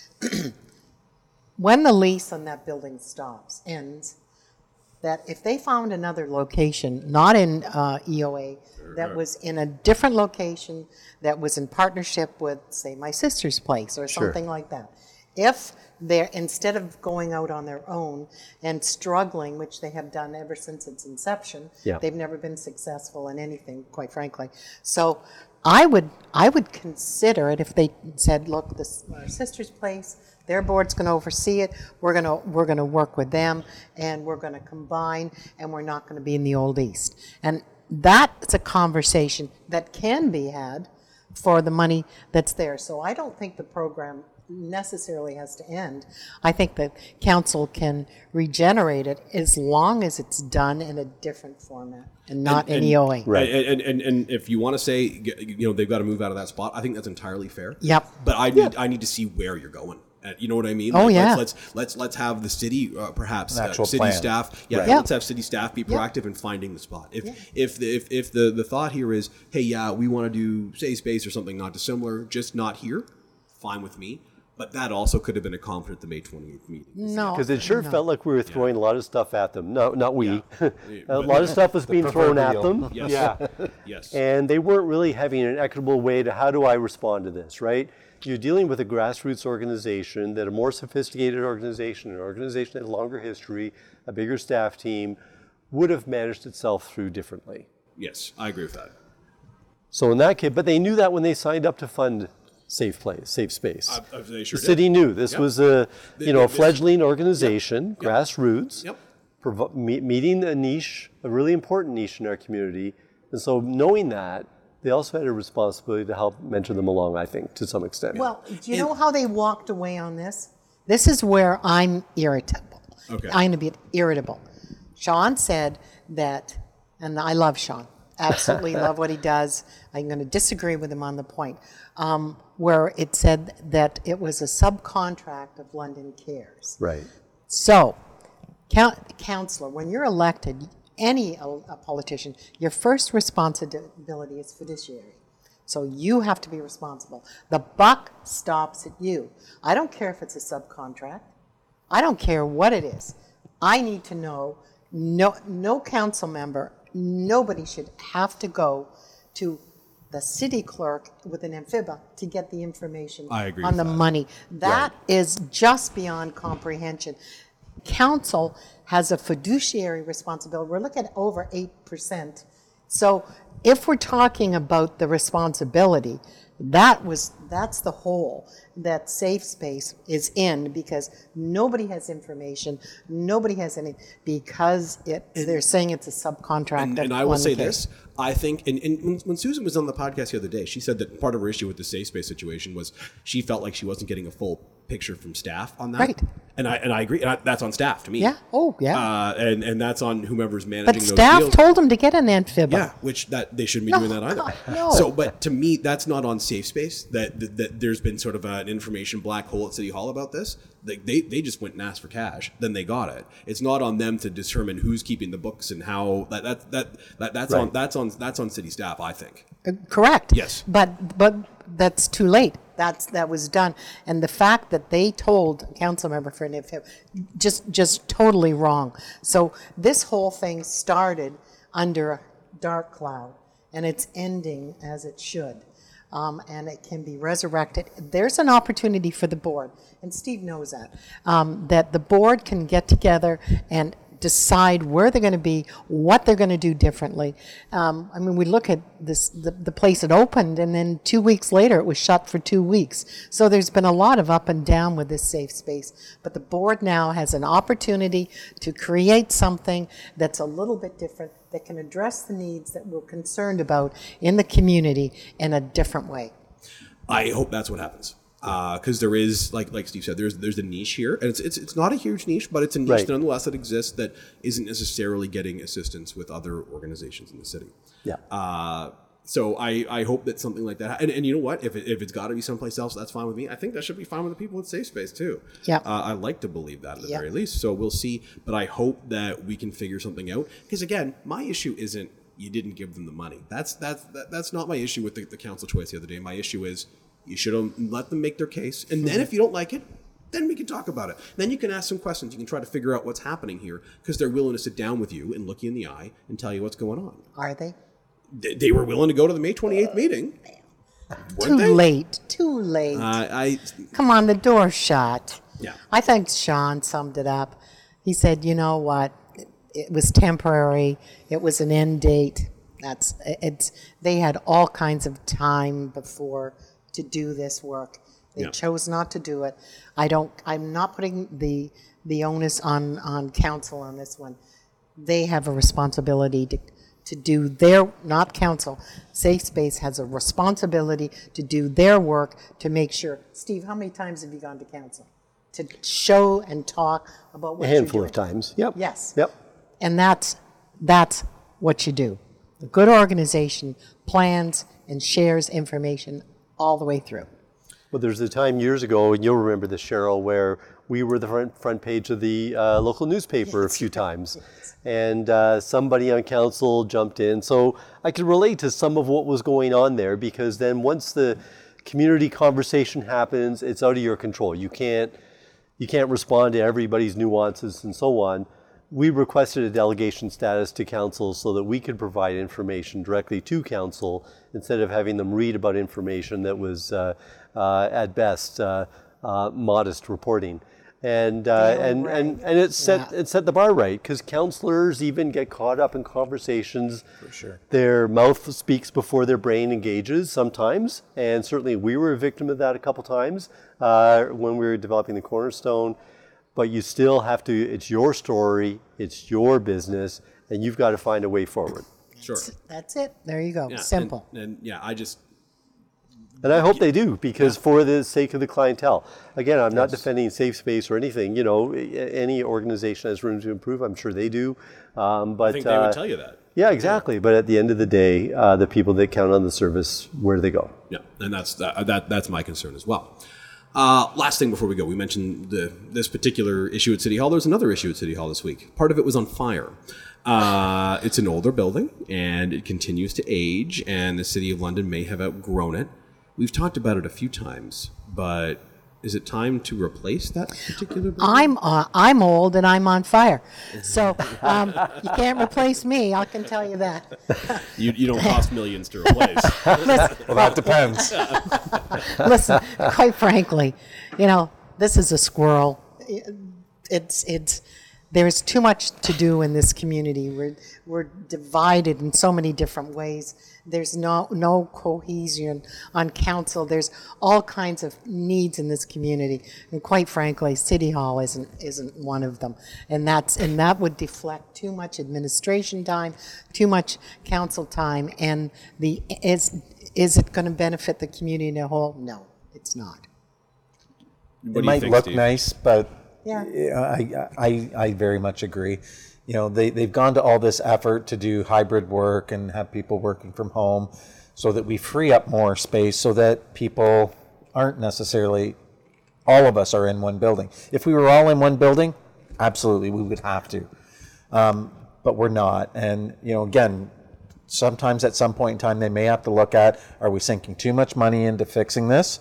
When the lease on that building stops, ends, that if they found another location, not in uh, E O A, that was in a different location, that was in partnership with, say, my sister's place or something Sure. like that. If they're, instead of going out on their own and struggling, which they have done ever since its inception, Yeah. they've never been successful in anything, quite frankly. So I would I would consider it if they said, look, this our sister's place, their board's going to oversee it. We're going to we're going to work with them, and we're going to combine, and we're not going to be in the Old East. And that's a conversation that can be had for the money that's there. So I don't think the program necessarily has to end. I think the council can regenerate it as long as it's done in a different format and not and, in and, E O A. Right. And, and and if you want to say, you know, they've got to move out of that spot, I think that's entirely fair. Yep. But I need I need to see where you're going. Uh, you know what I mean? Oh, like, yeah. Let's let's let's, let's have the city, uh, perhaps uh, actual city plan. staff. Yeah, Right. Yeah. let's have city staff be proactive in finding the spot. If if the if, if the, the thought here is, hey, yeah, we want to do safe space or something not dissimilar, just not here, fine with me. But that also could have been a conflict at the May twenty-eighth meeting. No. Because it sure no. felt like we were throwing a lot of stuff at them. No, not we. Yeah. a lot of stuff was being thrown at them. Yes. Yeah. Yes. And they weren't really having an equitable way to how do I respond to this, right? You're dealing with a grassroots organization, that a more sophisticated organization, an organization that had a longer history, a bigger staff team, would have managed itself through differently. Yes, I agree with that. So in that case, but they knew that when they signed up to fund Safe Place, Safe Space. Uh, they sure the city did. knew this Yep. was a you know a This- fledgling organization, Yep. grassroots, Yep. provo- me- meeting a niche, a really important niche in our community. And so knowing that, they also had a responsibility to help mentor them along, I think, to some extent. Well, do you know how they walked away on this? This is where I'm irritable. Okay. I'm a bit irritable. Sean said that, and I love Sean, absolutely love what he does. I'm going to disagree with him on the point, um, where it said that it was a subcontract of London Cares. right. So, count, counselor, when you're elected, any a, a politician, your first responsibility is fiduciary. So you have to be responsible. The buck stops at you. I don't care if it's a subcontract. I don't care what it is. I need to know, no, no council member, nobody should have to go to the city clerk with an amphiba to get the information I agree on with the that. money. That is just beyond comprehension. Council has a fiduciary responsibility. We're looking at over eight percent. So if we're talking about the responsibility, that was that's the hole that Safe Space is in, because nobody has information, nobody has any, because it they're saying it's a subcontract. And, of and I will one say case. this, I think, and, and when, when Susan was on the podcast the other day, she said that part of her issue with the safe space situation was she felt like she wasn't getting a full picture from staff on that. Right. And I and I agree. And I, that's on staff to me. Yeah. Oh, yeah. Uh, and and that's on whomever's managing But those staff deals. told them to get an amphiba. Yeah, which that they shouldn't be No, doing that either. God, no. So, but to me, that's not on safe space. That, that that there's been sort of an information black hole at City Hall about this. They, they they just went and asked for cash, then they got it. It's not on them to determine who's keeping the books and how. That that that, that that's Right. on that's on that's on city staff, I think. Uh, Correct. Yes. But but that's too late. That's that was done, and the fact that they told a council member for N F F just just totally wrong. So this whole thing started under a dark cloud, and it's ending as it should, um, and it can be resurrected. There's an opportunity for the board, and Steve knows that um, that the board can get together and decide where they're going to be, what they're going to do differently. Um, I mean, we look at this, the, the place it opened, and then two weeks later it was shut for two weeks. So there's been a lot of up and down with this safe space. But the board now has an opportunity to create something that's a little bit different, that can address the needs that we're concerned about in the community in a different way. I hope that's what happens. Because uh, there is, like like Steve said, there's there's a niche here, and it's it's it's not a huge niche, but it's a niche right. nonetheless that exists that isn't necessarily getting assistance with other organizations in the city. Yeah. Uh, so I, I hope that something like that, and, and you know what, if it, if it's got to be someplace else, that's fine with me. I think that should be fine with the people with Safe Space too. Yeah. Uh, I like to believe that at the yeah. very least. So we'll see, but I hope that we can figure something out. Because again, my issue isn't you didn't give them the money. That's that's that, that's not my issue with the, the council choice the other day. My issue is, you should have let them make their case. And then if you don't like it, then we can talk about it. Then you can ask some questions. You can try to figure out what's happening here because they're willing to sit down with you and look you in the eye and tell you what's going on. Are they? They, they were willing to go to the May twenty-eighth meeting. Too they? late. Too late. Uh, I Come on, the door's shut. Yeah. I think Sean summed it up. He said, you know what? It, it was temporary. It was an end date. That's it's. They had all kinds of time before to do this work. They yeah. chose not to do it. I don't. I'm not putting the the onus on on council on this one. They have a responsibility to to do their, not council. Safe Space has a responsibility to do their work to make sure. Steve, how many times have you gone to council to show and talk about what A handful you're of doing? times. Yep. Yes. Yep. And that's that's what you do. A good organization plans and shares information all the way through. Well, there's a time years ago, and you'll remember this, Cheryl, where we were the front, front page of the uh, local newspaper yes. a few times. Yes. And uh, somebody on council jumped in. So I could relate to some of what was going on there, because then once the community conversation happens, it's out of your control. You can't, you can't respond to everybody's nuances and so on. We requested a delegation status to council so that we could provide information directly to council instead of having them read about information that was uh, uh, at best uh, uh, modest reporting. And uh, and, right. and and it set yeah. it set the bar right, because councillors even get caught up in conversations. For sure. Their mouth speaks before their brain engages sometimes, and certainly we were a victim of that a couple times uh, when we were developing the Cornerstone. But you still have to, it's your story, it's your business, and you've got to find a way forward. Sure. That's, that's it. There you go. Yeah, Simple. And, and yeah, I just. And I hope they do, because yeah. for the sake of the clientele. Again, I'm not yes. defending Safe Space or anything. You know, any organization has room to improve. I'm sure they do. Um, but I think they uh, would tell you that. Yeah, exactly. Yeah. But at the end of the day, uh, the people that count on the service, where do they go? Yeah, and that's that, that that's my concern as well. Uh, last thing before we go, we mentioned the, this particular issue at City Hall. There's another issue at City Hall this week. Part of it was on fire. Uh, it's an older building, and it continues to age, and the City of London may have outgrown it. We've talked about it a few times, but is it time to replace that particular building? I'm uh, I'm old and I'm on fire, so um, you can't replace me. I can tell you that. you, you don't cost millions to replace. Listen, well, that depends. Listen, quite frankly, you know, this is a squirrel. It's it's. There's too much to do in this community. We're we're divided in so many different ways. There's no no cohesion on council. There's all kinds of needs in this community, and quite frankly, City Hall isn't isn't one of them. And that's and that would deflect too much administration time, too much council time, and the is is it going to benefit the community in a whole? No, it's not. What it do might you think, look Steve? nice, but Yeah. I, I I very much agree. You know, they, they've gone to all this effort to do hybrid work and have people working from home so that we free up more space so that people aren't necessarily, all of us are in one building. If we were all in one building, absolutely, we would have to. Um, but we're not. And, you know, again, sometimes at some point in time they may have to look at, are we sinking too much money into fixing this?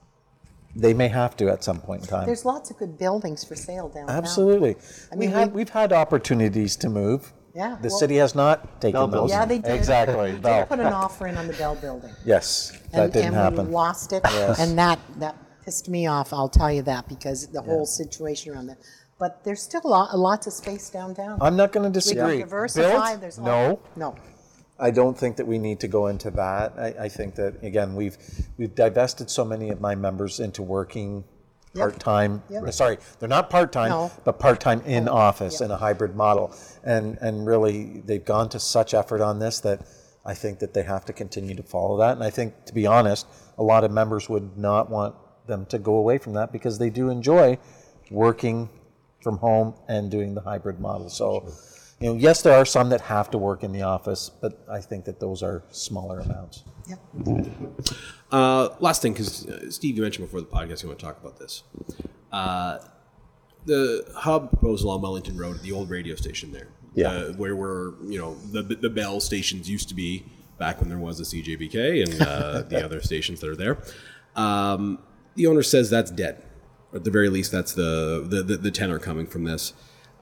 They may have to at some point in time. There's lots of good buildings for sale downtown. Absolutely. I we mean, had, we- we've had opportunities to move. Yeah, The well- city has not taken Bell those. Building. Yeah, they did. Exactly. They Bell. put an offer in on the Bell Building. Yes, that and, didn't and happen. we lost it, and that that pissed me off. I'll tell you that because the whole situation around that. But there's still lot, lots of space downtown. I'm not going to we disagree. can diversify. Built? There's all- No. no. I don't think that we need to go into that. I, I think that, again, we've we've divested so many of my members into working Yep. part-time. Yep. Sorry, they're not part-time, No. but part-time in office Yep. in a hybrid model. And and really, they've gone to such effort on this that I think that they have to continue to follow that. And I think, to be honest, a lot of members would not want them to go away from that because they do enjoy working from home and doing the hybrid model. So, you know, yes, there are some that have to work in the office, but I think that those are smaller amounts. Yep. Uh, last thing, because uh, Steve, you mentioned before the podcast you want to talk about this. Uh, the hub proposal on Wellington Road, the old radio station there, Yeah. uh, where we're, you know, the the Bell stations used to be back when there was a C J B K and uh, the other stations that are there. Um, the owner says that's dead. Or at the very least, that's the the, the, the tenor coming from this.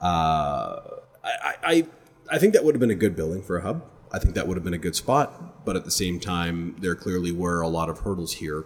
Uh, I, I I think that would have been a good building for a hub. I think that would have been a good spot, but at the same time, there clearly were a lot of hurdles here.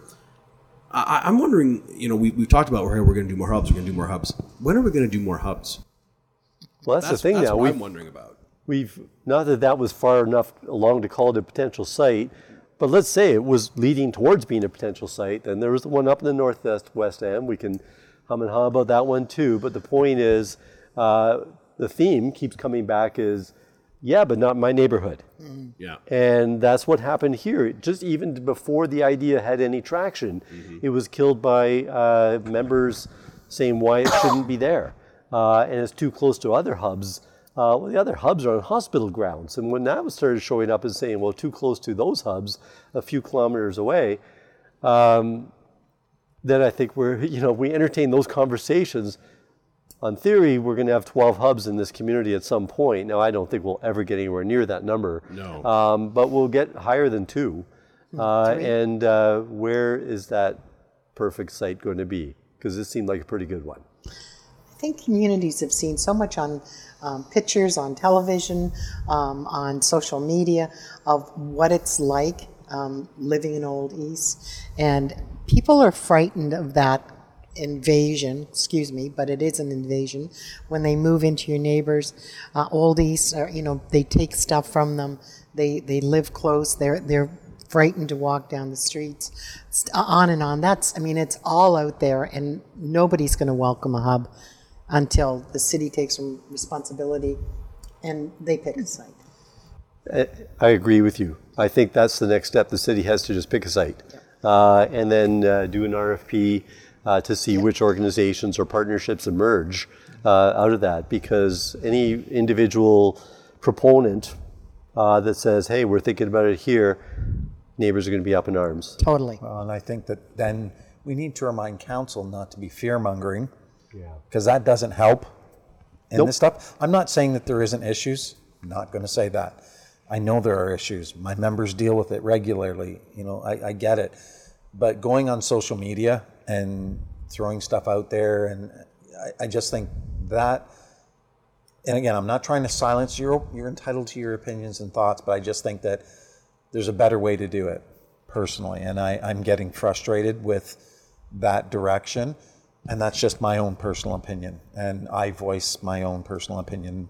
I, I'm wondering, you know, we, we've talked about where we're going to do more hubs, we're going to do more hubs. When are we going to do more hubs? Well, that's, That's, the thing that's now. what We've, I'm wondering about. we've, not that that was far enough along to call it a potential site, but let's say it was leading towards being a potential site. Then there was the one up in the northwest west end. We can hum and haw about that one too. But the point is, uh, the theme keeps coming back is, yeah, but not my neighborhood. Yeah. And that's what happened here. Just even before the idea had any traction, mm-hmm. it was killed by uh, members saying why it shouldn't be there. Uh, and it's too close to other hubs. Uh, well, the other hubs are on hospital grounds. And when that was started showing up and saying, well, too close to those hubs, a few kilometers away, um, then I think we're, you know, we entertain those conversations. On theory, we're going to have twelve hubs in this community at some point. Now, I don't think we'll ever get anywhere near that number. No. Um, but we'll get higher than two. Uh, and uh, where is that perfect site going to be? Because it seemed like a pretty good one. I think communities have seen so much on um, pictures, on television, um, on social media of what it's like um, living in Old East. And people are frightened of that invasion, excuse me, but it is an invasion when they move into your neighbors. Uh, Old East, or, you know, they take stuff from them. They they live close. They're they're frightened to walk down the streets. It's on and on. That's I mean, it's all out there, and nobody's going to welcome a hub until the city takes some responsibility and they pick a site. I, I agree with you. I think that's the next step. The city has to just pick a site uh, and then uh, do an R F P. Uh, to see which organizations or partnerships emerge uh, out of that, because any individual proponent uh, that says, hey, we're thinking about it here, neighbors are going to be up in arms. Totally. Well, and I think that then we need to remind council not to be fear-mongering, Yeah. because that doesn't help in Nope. this stuff. I'm not saying that there isn't issues. I'm not going to say that. I know there are issues. My members deal with it regularly. You know, I, I get it. But going on social media and throwing stuff out there, and I, I just think that, and again, I'm not trying to silence your, you're entitled to your opinions and thoughts, but I just think that there's a better way to do it, personally. And I, I'm getting frustrated with that direction, and that's just my own personal opinion. And I voice my own personal opinion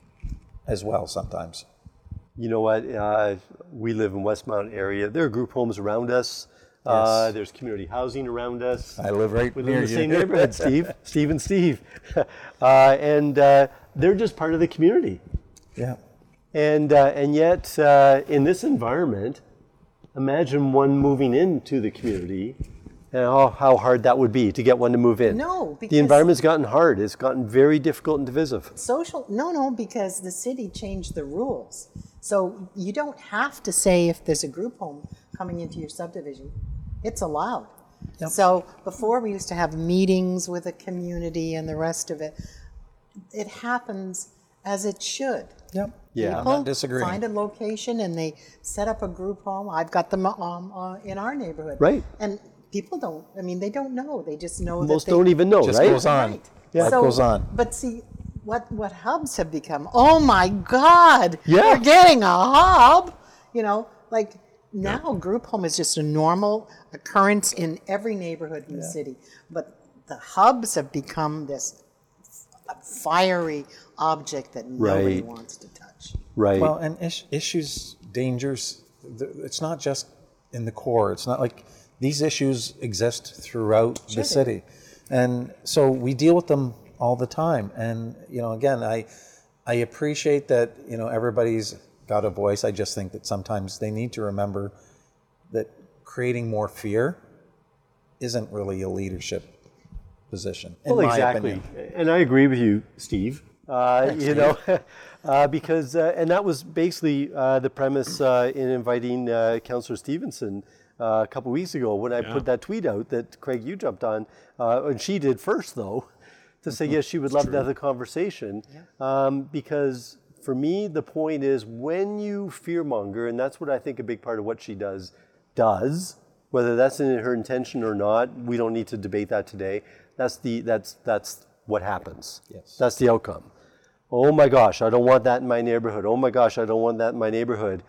as well sometimes. You know what? Uh, we live in Westmount area. There are group homes around us. Uh, Yes. there's community housing around us. I live right We near live in the you. same neighborhood, Steve. Steve and Steve. uh, and uh, they're just part of the community. Yeah. And uh, and yet, uh, in this environment, imagine one moving into the community and how, how hard that would be to get one to move in. No, The because- environment's gotten hard. It's gotten very difficult and divisive. Social, no, no, because the city changed the rules. So you don't have to say if there's a group home coming into your subdivision, it's allowed. So before we used to have meetings with the community and the rest of it. It happens as it should. Yep. Yeah. I'm People not disagreeing. find a location and they set up a group home. I've got them um, uh, in our neighborhood. Right. And people don't, I mean, they don't know. They just know Most that they... don't even know, Just right? goes on. Right. Yeah. Life goes on. But see, what, what hubs have become, oh my God, Yeah. we're getting a hub. You know, like now group home is just a normal occurrence in every neighborhood in the city. But the hubs have become this fiery object that nobody Right. wants to touch. Right. Well, and is- issues, dangers, th- it's not just in the core. It's not like these issues exist throughout Sure the do. city. And so we deal with them all the time. And, you know, again, I, I appreciate that, you know, everybody's got a voice. I just think that sometimes they need to remember that creating more fear isn't really a leadership position, in Well, my exactly, opinion. and I agree with you, Steve. Uh, you know, uh, because uh, and that was basically uh, the premise uh, in inviting uh, Councillor Stevenson uh, a couple weeks ago when I put that tweet out that Craig you jumped on, uh, and she did first though, to say yes, she would love to have the conversation, um, because for me the point is when you fearmonger, and that's what I think a big part of what she does does. Whether that's in her intention or not, we don't need to debate that today. That's the that's that's what happens. Yes. That's the outcome. Oh my gosh, I don't want that in my neighborhood. Oh my gosh, I don't want that in my neighborhood.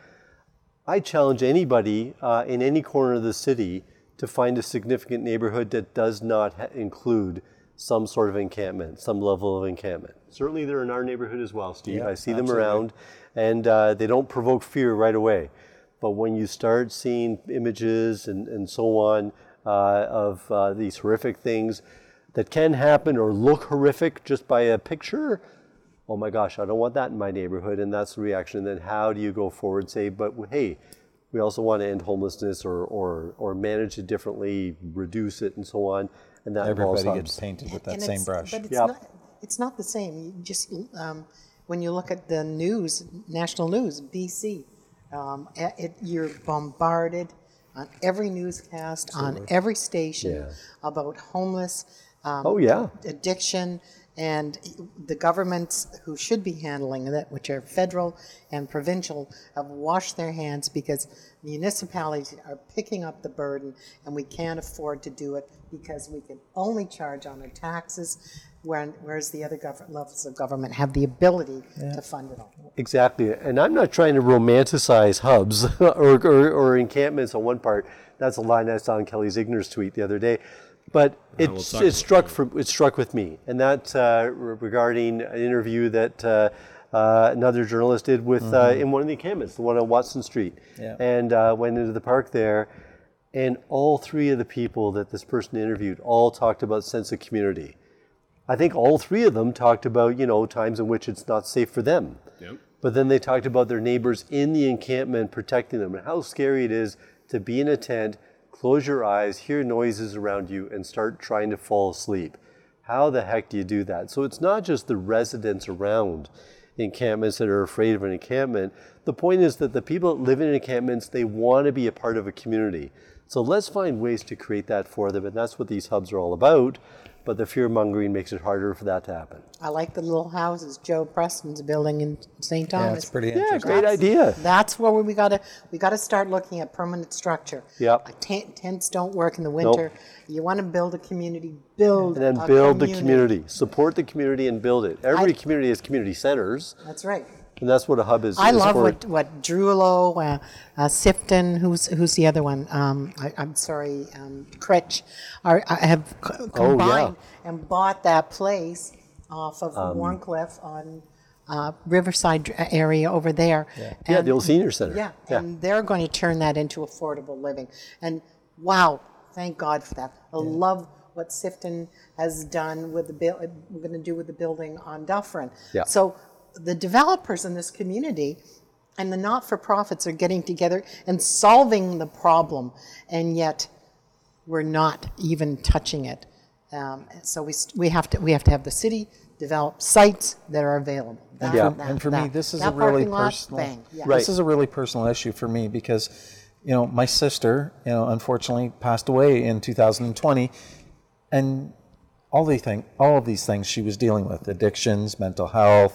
I challenge anybody uh, in any corner of the city to find a significant neighborhood that does not ha- include some sort of encampment, some level of encampment. Certainly they're in our neighborhood as well, Steve. Yeah, I see them absolutely. around, and uh, they don't provoke fear right away. But when you start seeing images and, and so on uh, of uh, these horrific things that can happen or look horrific just by a picture, oh my gosh, I don't want that in my neighborhood. And that's the reaction. Then how do you go forward and say, but hey, we also want to end homelessness or, or, or manage it differently, reduce it and so on. And that involves Everybody hubs. gets painted with that And same it's- brush. But it's, Yep. not, it's not the same. You just, um, when you look at the news, national news, B C, um, it, you're bombarded on every newscast, on every station Yeah. about homeless, um, Oh, yeah. addiction, and the governments who should be handling that, which are federal and provincial, have washed their hands because municipalities are picking up the burden and we can't afford to do it because we can only charge on our taxes, when, whereas the other gov- levels of government have the ability to fund it all. Exactly, and I'm not trying to romanticize hubs or, or, or encampments on one part. That's a line I saw in Kelly Ziegner's tweet the other day. But it, we'll talk it about struck for, it struck with me, and that uh, re- regarding an interview that uh, uh, another journalist did with uh, in one of the encampments, the one on Watson Street, Yeah. and uh, went into the park there, and all three of the people that this person interviewed all talked about sense of community. I think all three of them talked about, you know, times in which it's not safe for them. Yep. But then they talked about their neighbors in the encampment protecting them and how scary it is to be in a tent, close your eyes, hear noises around you, and start trying to fall asleep. How the heck do you do that? So it's not just the residents around encampments that are afraid of an encampment. The point is that the people that live in encampments, they want to be a part of a community. So let's find ways to create that for them, and that's what these hubs are all about. But the fear mongering makes it harder for that to happen. I like the little houses Joe Preston's building in Saint Thomas. Yeah, it's pretty Yeah, interesting. great idea. That's where we gotta we gotta start looking at permanent structure. Yep. Uh, tent- Tents don't work in the winter. You want to build a community, build And then a build the community, support the community and build it. Every I- community has community centers, That's right. and that's what a hub is. I is love for. what what Drulo, uh, uh, Sifton, who's who's the other one? Um, I, I'm sorry, um, Critch, are I have c- Oh, combined and bought that place off of Warncliffe on uh, Riverside dr- area over there. Yeah, And- the old senior center. Yeah, Yeah. and they're going to turn that into affordable living. And wow, thank God for that. I love what Sifton has done with the bill. We're going to do with the building on Dufferin. Yeah. So the developers in this community and the not-for-profits are getting together and solving the problem, and yet we're not even touching it. Um, so we st- we have to we have to have the city develop sites that are available. That- Yeah, that- and for me, that- this is that a really parking lot, personal. bang, yeah. Right. This is a really personal issue for me because, you know, my sister, you know, unfortunately passed away in two thousand twenty, and all the thing, all of these things she was dealing with: addictions, mental health,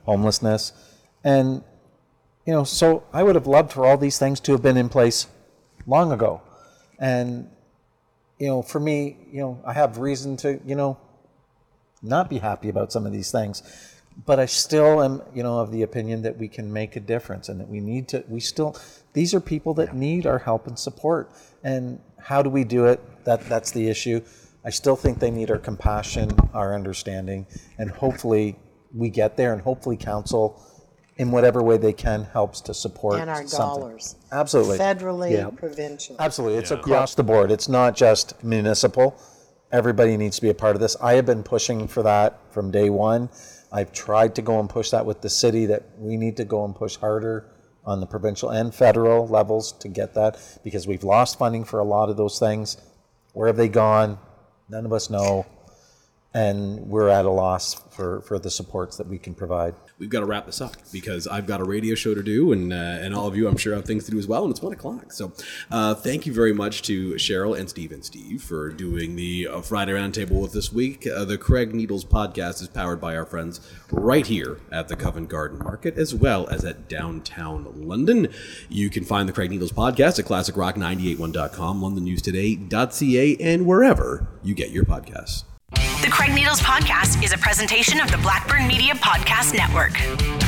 homelessness. And, you know, so I would have loved for all these things to have been in place long ago. And, you know, for me, you know, I have reason to, you know, not be happy about some of these things. But I still am, you know, of the opinion that we can make a difference and that we need to, we still, these are people that need our help and support. And how do we do it? That That's the issue. I still think they need our compassion, our understanding, and hopefully we get there, and hopefully council, in whatever way they can, helps to support And our something. dollars. Absolutely. Federally, Yeah. provincially. Absolutely. It's across the board. It's not just municipal. Everybody needs to be a part of this. I have been pushing for that from day one. I've tried to go and push that with the city, that we need to go and push harder on the provincial and federal levels to get that, because we've lost funding for a lot of those things. Where have they gone? None of us know. And we're at a loss for, for the supports that we can provide. We've got to wrap this up because I've got a radio show to do, and uh, and all of you, I'm sure, have things to do as well, and it's one o'clock. So uh, thank you very much to Cheryl and Steve and Steve for doing the uh, Friday Roundtable with this week. Uh, the Craig Needles podcast is powered by our friends right here at the Covent Garden Market, as well as at downtown London. You can find the Craig Needles podcast at classic rock nine eight one dot com, london news today dot c a, and wherever you get your podcasts. The Craig Needles Podcast is a presentation of the Blackburn Media Podcast Network.